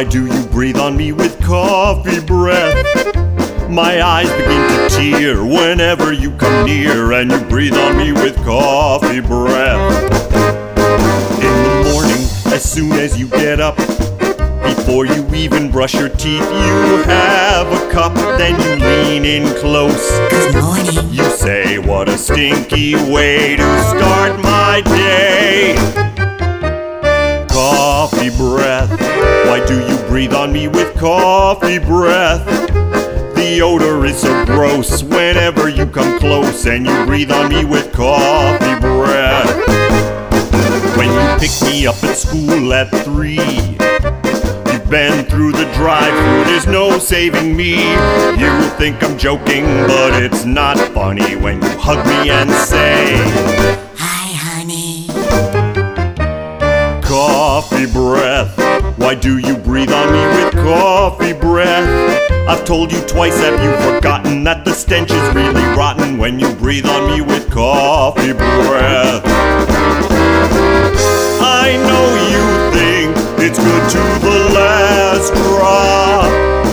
Why do you breathe on me with coffee breath? My eyes begin to tear whenever you come near, and you breathe on me with coffee breath. In the morning, as soon as you get up, before you even brush your teeth, you have a cup, then you lean in close. Good morning. You say, what a stinky way to start my day. Coffee breath. Why do you breathe on me with coffee breath? The odor is so gross whenever you come close, and you breathe on me with coffee breath. When you pick me up at school at 3, you've been through the drive-thru, there's no saving me. You think I'm joking, but it's not funny when you hug me and say, Hi, honey. Coffee breath. Why do you breathe on me with coffee breath? I've told you twice, have you forgotten that the stench is really rotten when you breathe on me with coffee breath? I know you think it's good to the last drop,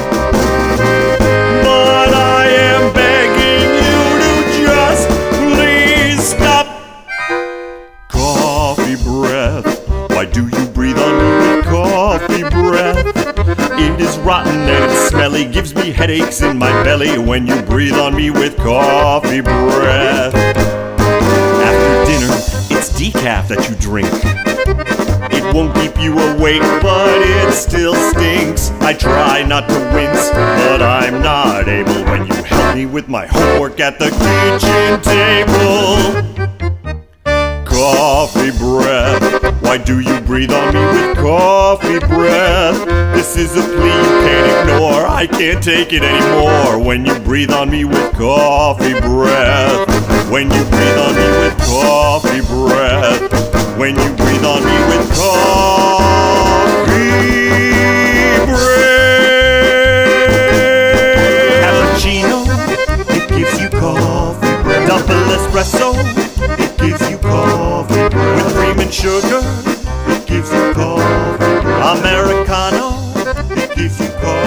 but I am begging you to just please stop. Coffee breath. Why do you breathe on me with coffee breath? It is rotten and it's smelly, gives me headaches in my belly when you breathe on me with coffee breath. After dinner, it's decaf that you drink. It won't keep you awake, but it still stinks. I try not to wince, but I'm not able when you help me with my homework at the kitchen table. Coffee breath. Why do you breathe on me with coffee breath? This is a plea you can't ignore. I can't take it anymore when you breathe on me with coffee breath. When you breathe on me with coffee breath. When you breathe on me with coffee breath. Cappuccino, it gives you coffee breath. Double espresso, it gives you coffee breath. With cream and sugar, it gives you coffee breath. Americano, it gives you coffee breath.